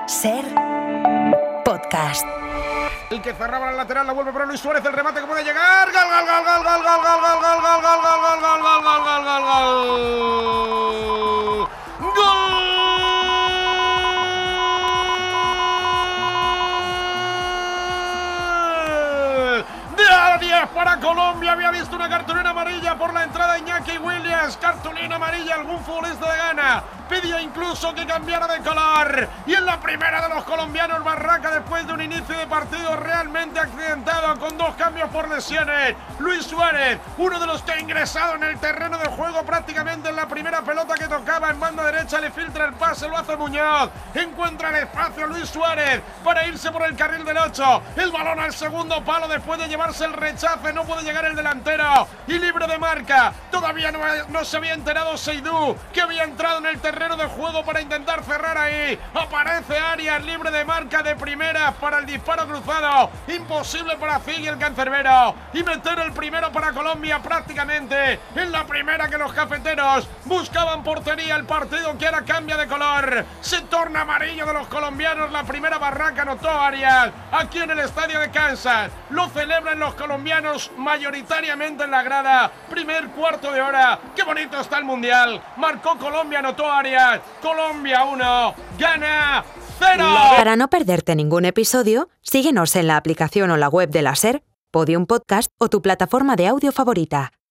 Ser podcast. El que cerraba la lateral la vuelve para Luis Suárez, el remate que puede llegar. ¡Gol, gol, gol, gol, gol, gol, gol, gol, gol, gol, gol, gol, gol, gol, gol, gol, gol, gol! ¡Gol! ¡De 10 para Colombia! Había visto una cartulina amarilla por la entrada de Iñaki Williams. Cartulina amarilla, algún futbolista de Ghana pidió incluso que cambiara de color. Y en la primera de los colombianos, Barraca, después de un inicio de partido realmente accidentado, con 2 cambios por lesiones. Luis Suárez, uno de los que ha ingresado en el terreno de juego prácticamente en la primera pelota que tocaba en banda derecha, le filtra el pase, lo hace Muñoz. Encuentra el espacio Luis Suárez para irse por el carril del 8. El balón al segundo palo después de llevarse el rechace, no puede llegar el delantero. Y libre de marca, todavía no se había enterado Seydou, que había entrado en el terreno de juego para intentar cerrar ahí. Aparece Arias libre de marca de primera para el disparo cruzado. Imposible para Figui, el cancerbero. Y meter el primero para Colombia prácticamente en la primera que los cafeteros buscaban portería. El partido que ahora cambia de color. Se torna amarillo de los colombianos. La primera Barraca anotó Arias aquí en el estadio de Kansas. Lo celebran los colombianos mayoritariamente en la grada. Primer cuarto de hora. Qué bonito está el mundial. Marcó Colombia, anotó Arias. Colombia 1, Ghana 0. Para no perderte ningún episodio, síguenos en la aplicación o la web de la SER, Podium Podcast o tu plataforma de audio favorita.